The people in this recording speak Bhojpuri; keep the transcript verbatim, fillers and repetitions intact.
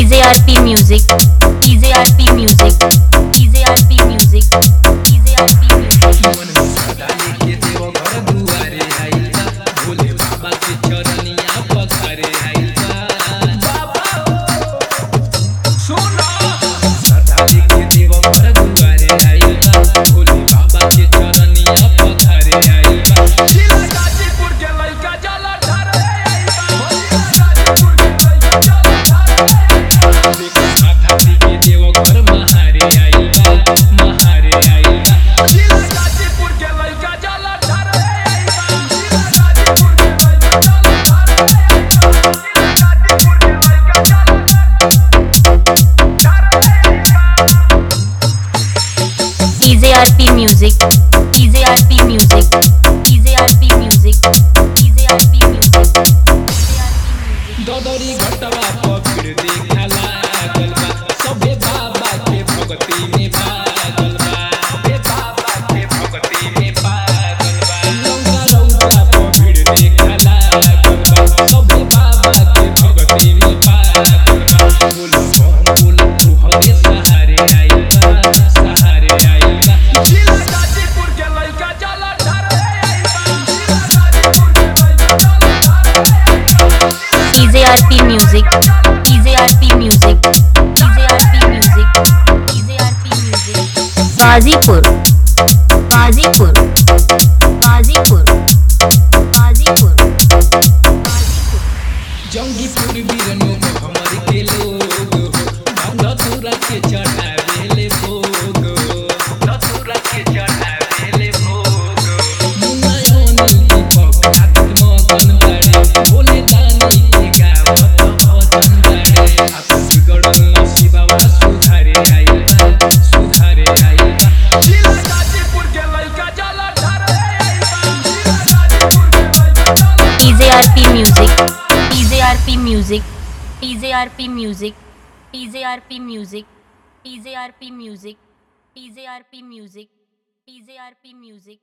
D J R P Music, D J R P Music, D J R P Music, D J R P Music. मन में सदा लेके देव घर दुआरे आइल बा, भोले बाबा के चरनिया पखारे आइल बा। बाबा सुनो, सदा लेके देव घर दुआरे आइल बा, भोले बाबा के चरनिया पखारे आइल बा। जिला गाजीपुर के लइका जाला ढारे आइल बा, जिला गाजीपुर के लइका जाला ढारे आइल बा। देखो माथा लेके देव घर महारे आइल बा, महारे आइल बा। जिला गाजीपुर के लइका जाला ढारे आइल बा, जिला गाजीपुर के लइका जाला ढारे आइल बा, जिला गाजीपुर के लइका जाला ढारे आइल बा। D J R P Music, D J R P Music, D J R P Music, D J R P Music. Dadri घटवा पकड़ देखा लागल बा, सबे बाबा के भक्ति में पागल बा, सबे बाबा के भक्ति में पागल बा। लौका लौका पकड़ देखा लागल बा, सबे बाबा के भक्ति में पागल बा। बोल बम बोल तू हवे सहारे आइल बा, सहारे आइल बा। जिला गाजीपुर के लइका जाला ढारे आइल बा, जिला गाजीपुर के लइका जाला ढारे आइल बा। D J R P Music, D J R P Music, D J R P Music, D J R P Music. Ghazipur, Ghazipur, Ghazipur, Ghazipur, Ghazipur. Jangipur बीरनो में हमर के लोग हो, धतूरा के चढ़ावेले भोग हो, धतूरा के चढ़ावेले भोग हो। मुन्ना अनिल की भक्ति मगन बाड़े, भोले दानी के गावत भजन बाड़े। आपन बिगड़ल नसीबवा सुधारे आइल बा, सुधारे आइल बा। जिला गाजीपुर के लइका जाला ढारे आइल बा, जिला गाजीपुर के लइका जाला D J R P Music, D J R P Music, D J R P Music, D J R P Music, D J R P Music, D J R P Music, D J R P Music.